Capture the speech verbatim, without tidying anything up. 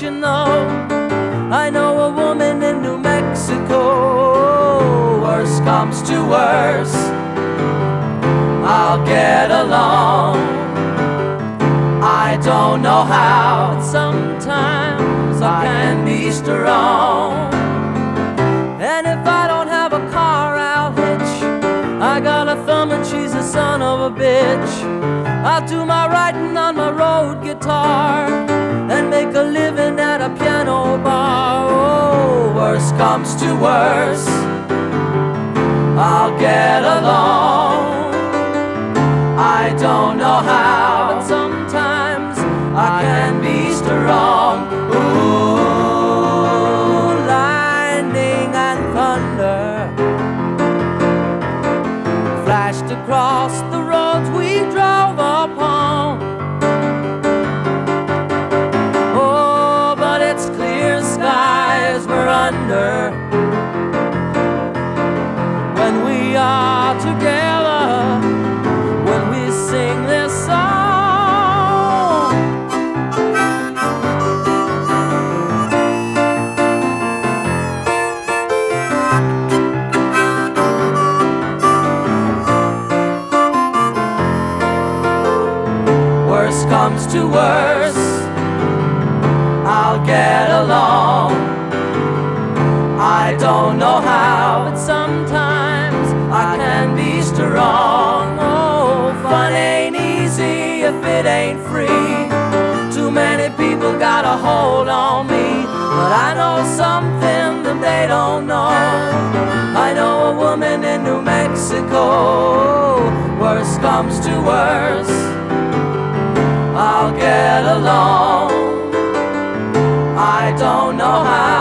you know, I know a woman in New Mexico. Worse comes to worse, I'll get along. I don't know how, but sometimes I can be strong. And if I don't have a car, I'll hitch. I got a thumb and she's a son of a bitch. I'll do my writing on my road guitar and make a living at a piano bar. Oh, worse comes to worse, I'll get along. I don't know how, but sometimes I can be strong. Ooh, lightning and thunder flashed across the roads we drove upon. Oh, but it's clear skies we're under when we are together, when we sing this song. Worst comes to worst, I'll get along. I don't know how, but sometimes I can be strong. Oh, fun ain't easy if it ain't free. Too many people got a hold on me, but I know something that they don't know. I know a woman in New Mexico. Worst comes to worst, I'll get along. I don't know how.